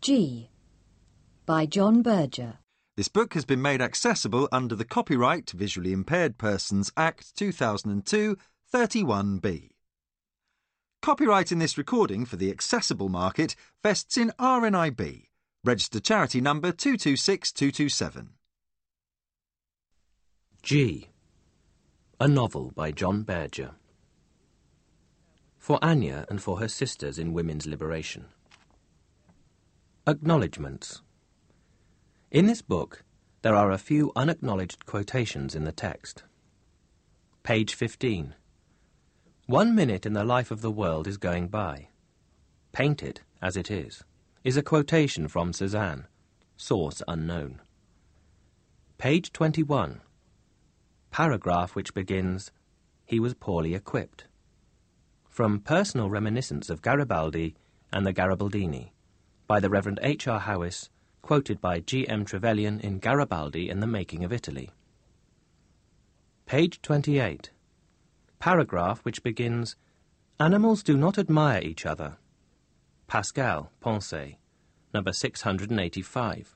G. by John Berger. This book has been made accessible under the Copyright to Visually Impaired Persons Act 2002 31B. Copyright in this recording for the accessible market vests in RNIB, registered charity number 226227. G. A novel by John Berger. For Anya and for her sisters in women's liberation. Acknowledgements. In this book, there are a few unacknowledged quotations in the text. Page 15. 1 minute in the life of the world is going by. Painted, as it is a quotation from Cézanne, source unknown. Page 21. Paragraph which begins, "He was poorly equipped." From Personal Reminiscence of Garibaldi and the Garibaldini, by the Reverend H. R. Howis, quoted by G. M. Trevelyan in Garibaldi and the Making of Italy. Page 28. Paragraph which begins, "Animals do not admire each other." Pascal, Pensées, number 685.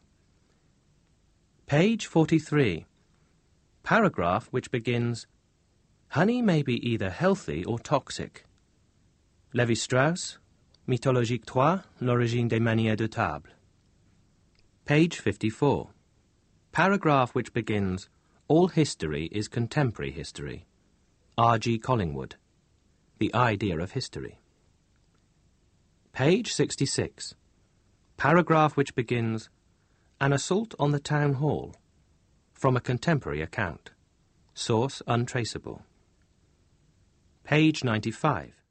Page 43. Paragraph which begins, "Honey may be either healthy or toxic." Lévi-Strauss, Mythologique 3, L'origine des manières de table. Page 54. Paragraph which begins, "All history is contemporary history." R. G. Collingwood, The Idea of History. Page 66. Paragraph which begins, "An assault on the town hall." From a contemporary account. Source untraceable. Page 95.